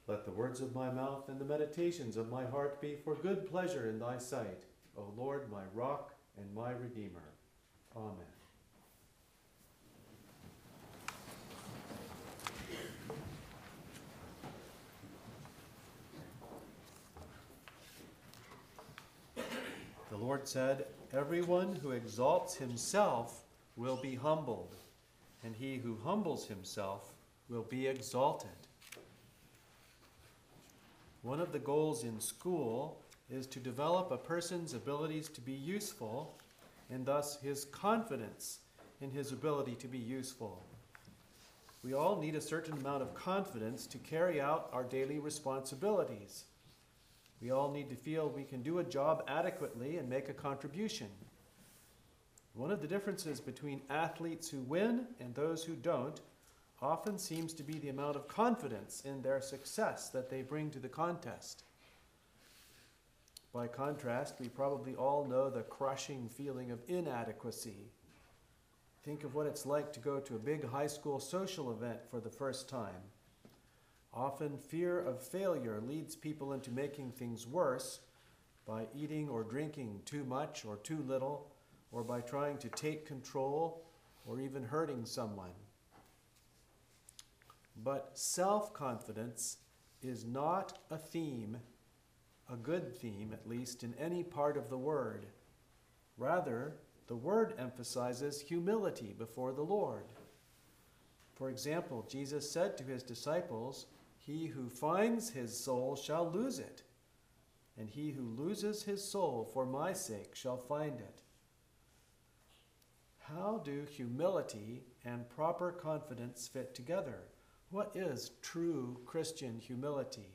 Let the words of my mouth and the meditations of my heart be for good pleasure in thy sight, O Lord, my rock and my redeemer. Amen. The Lord said, "Everyone who exalts himself will be humbled, and he who humbles himself will be exalted." One of the goals in school is to develop a person's abilities to be useful, and thus his confidence in his ability to be useful. We all need a certain amount of confidence to carry out our daily responsibilities. We all need to feel we can do a job adequately and make a contribution. One of the differences between athletes who win and those who don't often seems to be the amount of confidence in their success that they bring to the contest. By contrast, we probably all know the crushing feeling of inadequacy. Think of what it's like to go to a big high school social event for the first time. Often fear of failure leads people into making things worse by eating or drinking too much or too little, or by trying to take control or even hurting someone. But self-confidence is not a theme, a good theme at least, in any part of the Word. Rather, the Word emphasizes humility before the Lord. For example, Jesus said to his disciples, "He who finds his soul shall lose it, and he who loses his soul for my sake shall find it." How do humility and proper confidence fit together? What is true Christian humility?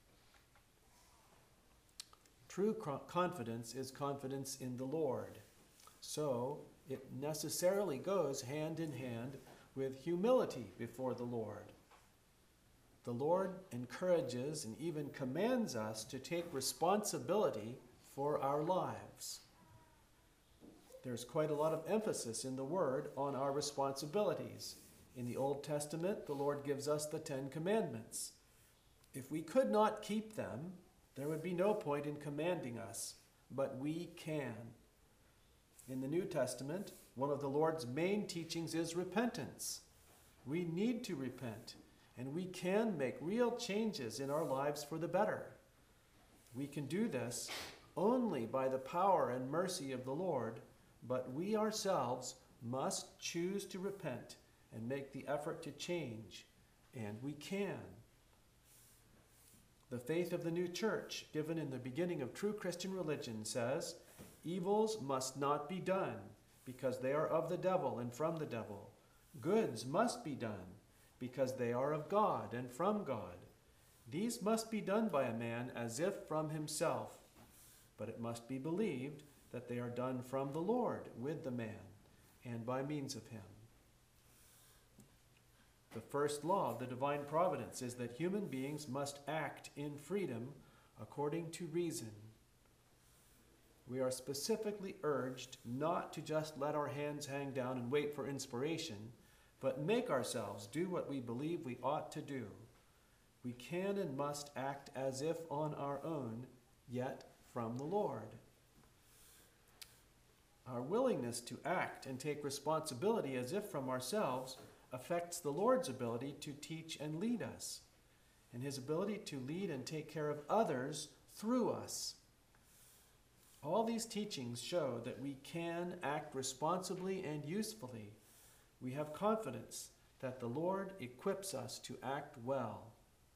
True confidence is confidence in the Lord. So it necessarily goes hand in hand with humility before the Lord. The Lord encourages and even commands us to take responsibility for our lives. There's quite a lot of emphasis in the Word on our responsibilities. In the Old Testament, the Lord gives us the 10 Commandments. If we could not keep them, there would be no point in commanding us, but we can. In the New Testament, one of the Lord's main teachings is repentance. We need to repent, and we can make real changes in our lives for the better. We can do this only by the power and mercy of the Lord, but we ourselves must choose to repent and make the effort to change, and we can. The faith of the new church, given in the beginning of true Christian religion, says, "Evils must not be done, because they are of the devil and from the devil. Goods must be done, because they are of God and from God. These must be done by a man as if from himself, but it must be believed that they are done from the Lord with the man and by means of him." The first law of the divine providence is that human beings must act in freedom according to reason. We are specifically urged not to just let our hands hang down and wait for inspiration, but make ourselves do what we believe we ought to do. We can and must act as if on our own, yet from the Lord. Our willingness to act and take responsibility as if from ourselves affects the Lord's ability to teach and lead us, and his ability to lead and take care of others through us. All these teachings show that we can act responsibly and usefully. We have confidence that the Lord equips us to act well.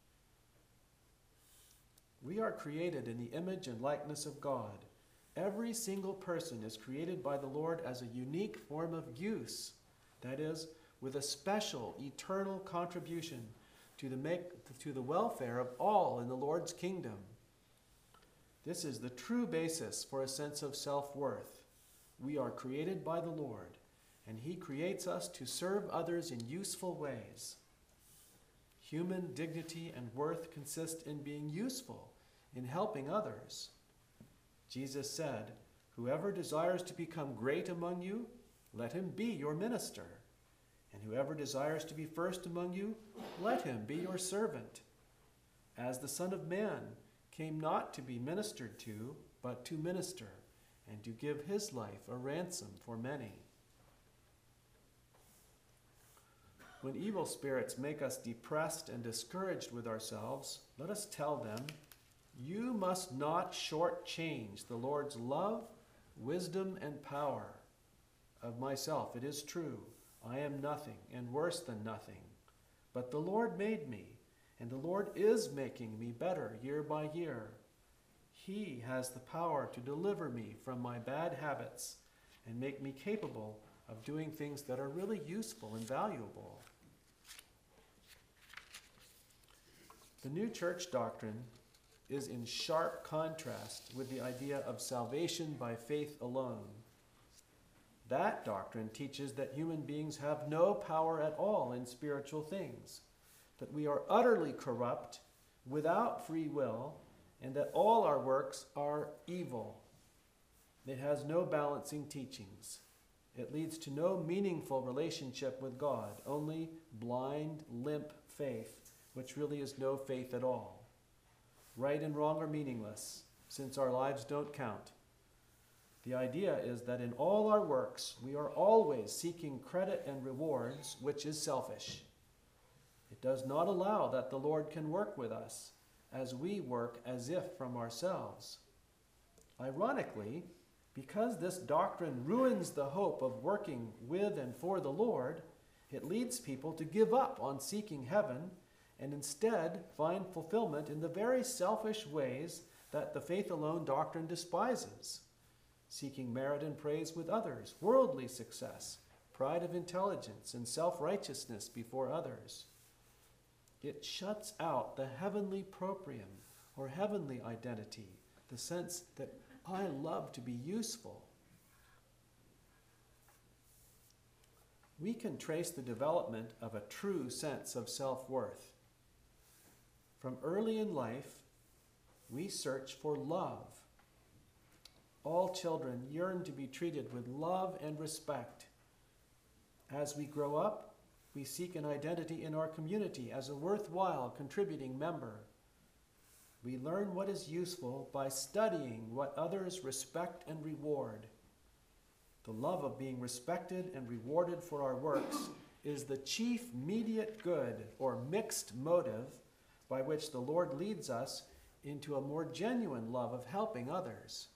We are created in the image and likeness of God. Every single person is created by the Lord as a unique form of use, that is, with a special eternal contribution to the welfare of all in the Lord's kingdom. This is the true basis for a sense of self-worth. We are created by the Lord, and he creates us to serve others in useful ways. Human dignity and worth consist in being useful, in helping others. Jesus said, "Whoever desires to become great among you, let him be your minister. And whoever desires to be first among you, let him be your servant." as the Son of Man came not to be ministered to, but to minister, and to give his life a ransom for many. When evil spirits make us depressed and discouraged with ourselves, let us tell them, you must not shortchange the Lord's love, wisdom, and power. Of myself it is true, I am nothing, and worse than nothing. But the Lord made me, and the Lord is making me better year by year. He has the power to deliver me from my bad habits and make me capable of doing things that are really useful and valuable. The new church doctrine is in sharp contrast with the idea of salvation by faith alone. That doctrine teaches that human beings have no power at all in spiritual things, that we are utterly corrupt, without free will, and that all our works are evil. It has no balancing teachings. It leads to no meaningful relationship with God, only blind, limp faith, which really is no faith at all. Right and wrong are meaningless, since our lives don't count. The idea is that in all our works, we are always seeking credit and rewards, which is selfish. It does not allow that the Lord can work with us, as we work as if from ourselves. Ironically, because this doctrine ruins the hope of working with and for the Lord, it leads people to give up on seeking heaven and instead find fulfillment in the very selfish ways that the faith alone doctrine despises, seeking merit and praise with others, worldly success, pride of intelligence, and self-righteousness before others. It shuts out the heavenly proprium, or heavenly identity, the sense that I love to be useful. We can trace the development of a true sense of self-worth. From early in life, we search for love. All children yearn to be treated with love and respect. As we grow up, we seek an identity in our community as a worthwhile contributing member. We learn what is useful by studying what others respect and reward. The love of being respected and rewarded for our works is the chief mediate good or mixed motive by which the Lord leads us into a more genuine love of helping others.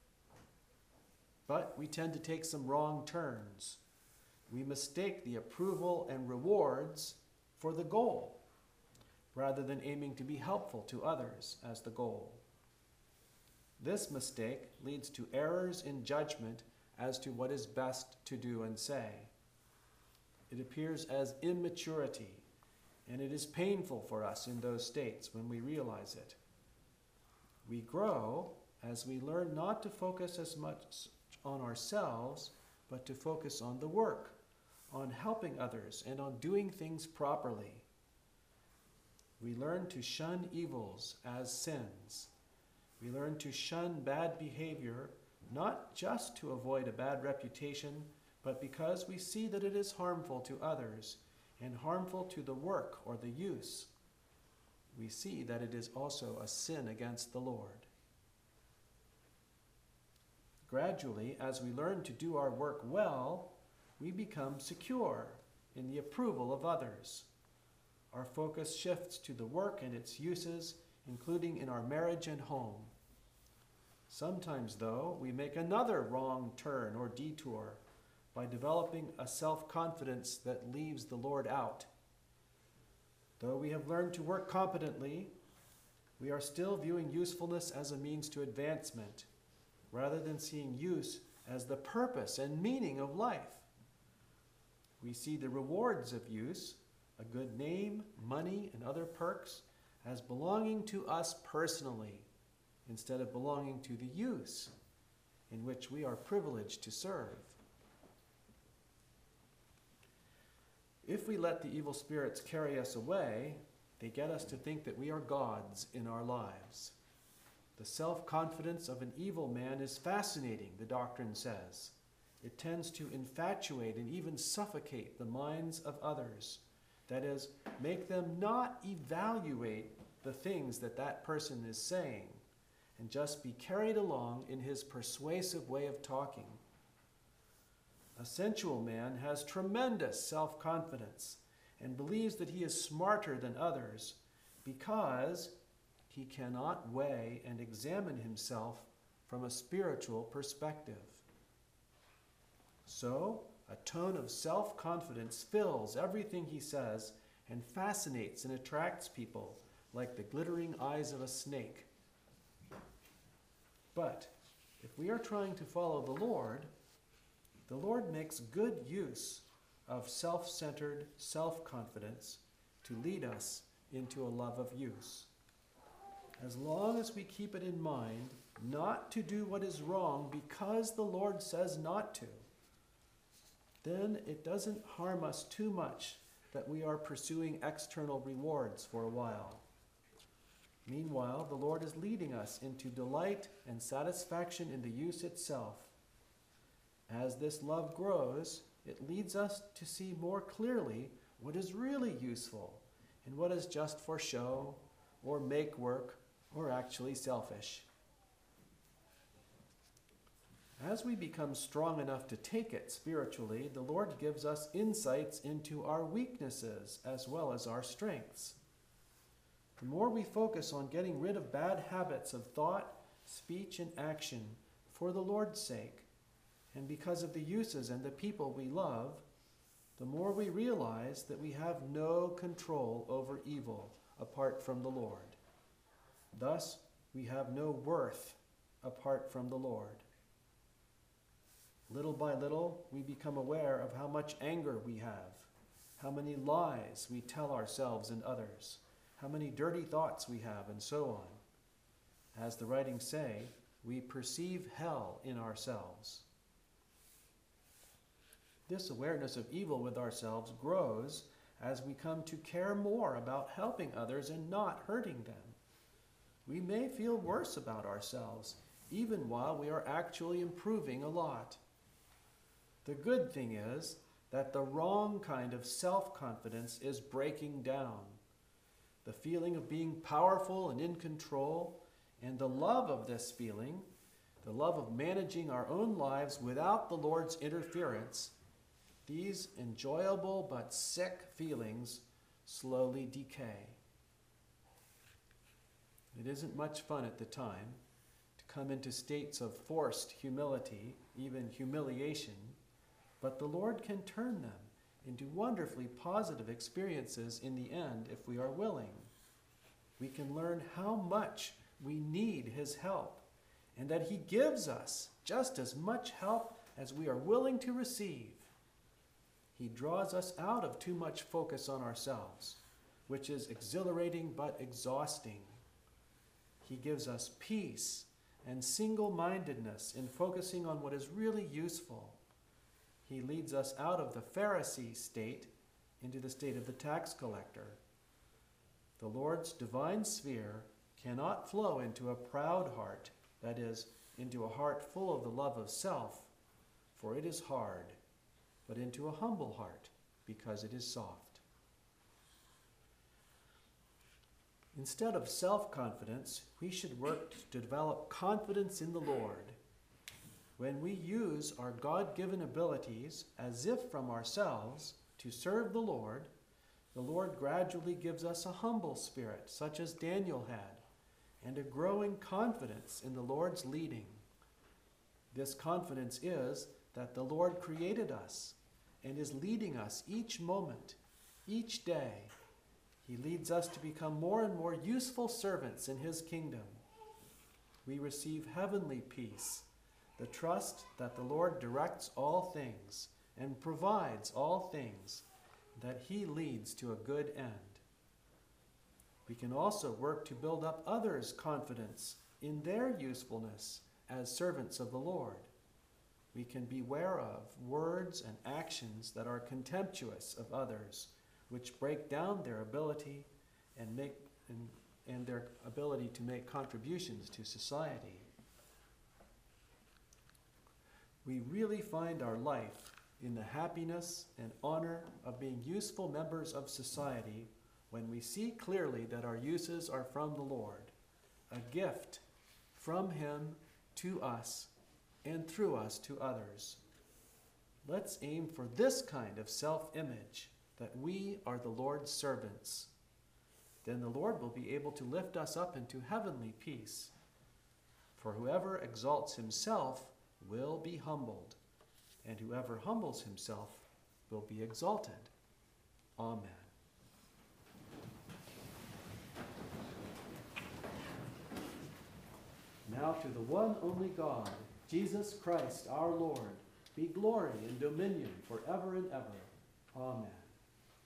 But we tend to take some wrong turns. We mistake the approval and rewards for the goal, rather than aiming to be helpful to others as the goal. This mistake leads to errors in judgment as to what is best to do and say. It appears as immaturity, and it is painful for us in those states when we realize it. We grow as we learn not to focus as much on ourselves, but to focus on the work, on helping others, and on doing things properly. We learn to shun evils as sins. We learn to shun bad behavior, not just to avoid a bad reputation, but because we see that it is harmful to others and harmful to the work or the use. We see that it is also a sin against the Lord. Gradually, as we learn to do our work well, we become secure in the approval of others. Our focus shifts to the work and its uses, including in our marriage and home. Sometimes, though, we make another wrong turn or detour by developing a self-confidence that leaves the Lord out. Though we have learned to work competently, we are still viewing usefulness as a means to advancement, rather than seeing use as the purpose and meaning of life. We see the rewards of use, a good name, money, and other perks, as belonging to us personally, instead of belonging to the use in which we are privileged to serve. If we let the evil spirits carry us away, they get us to think that we are gods in our lives. The self-confidence of an evil man is fascinating, the doctrine says. It tends to infatuate and even suffocate the minds of others. That is, make them not evaluate the things that that person is saying and just be carried along in his persuasive way of talking. A sensual man has tremendous self-confidence and believes that he is smarter than others because he cannot weigh and examine himself from a spiritual perspective. So, a tone of self-confidence fills everything he says and fascinates and attracts people like the glittering eyes of a snake. But if we are trying to follow the Lord makes good use of self-centered self-confidence to lead us into a love of use. As long as we keep it in mind not to do what is wrong because the Lord says not to, then it doesn't harm us too much that we are pursuing external rewards for a while. Meanwhile, the Lord is leading us into delight and satisfaction in the use itself. As this love grows, it leads us to see more clearly what is really useful and what is just for show or make work or actually selfish. As we become strong enough to take it spiritually, the Lord gives us insights into our weaknesses as well as our strengths. The more we focus on getting rid of bad habits of thought, speech, and action for the Lord's sake, and because of the uses and the people we love, the more we realize that we have no control over evil apart from the Lord. Thus, we have no worth apart from the Lord. Little by little, we become aware of how much anger we have, how many lies we tell ourselves and others, how many dirty thoughts we have, and so on. As the writings say, we perceive hell in ourselves. This awareness of evil with ourselves grows as we come to care more about helping others and not hurting them. We may feel worse about ourselves, even while we are actually improving a lot. The good thing is that the wrong kind of self-confidence is breaking down. The feeling of being powerful and in control, and the love of this feeling, the love of managing our own lives without the Lord's interference, these enjoyable but sick feelings slowly decay. It isn't much fun at the time to come into states of forced humility, even humiliation, but the Lord can turn them into wonderfully positive experiences in the end if we are willing. We can learn how much we need His help, and that He gives us just as much help as we are willing to receive. He draws us out of too much focus on ourselves, which is exhilarating but exhausting. He gives us peace and single-mindedness in focusing on what is really useful. He leads us out of the Pharisee state into the state of the tax collector. The Lord's divine sphere cannot flow into a proud heart, that is, into a heart full of the love of self, for it is hard, but into a humble heart, because it is soft. Instead of self-confidence, we should work to develop confidence in the Lord. When we use our God-given abilities as if from ourselves to serve the Lord gradually gives us a humble spirit, such as Daniel had, and a growing confidence in the Lord's leading. This confidence is that the Lord created us and is leading us each moment, each day. He leads us to become more and more useful servants in His kingdom. We receive heavenly peace, the trust that the Lord directs all things and provides all things, that He leads to a good end. We can also work to build up others' confidence in their usefulness as servants of the Lord. We can beware of words and actions that are contemptuous of others, which break down their ability and their ability to make contributions to society. We really find our life in the happiness and honor of being useful members of society when we see clearly that our uses are from the Lord, a gift from Him to us and through us to others. Let's aim for this kind of self-image, that we are the Lord's servants. Then the Lord will be able to lift us up into heavenly peace. For whoever exalts himself will be humbled, and whoever humbles himself will be exalted. Amen. Now to the one only God, Jesus Christ our Lord, be glory and dominion forever and ever. Amen.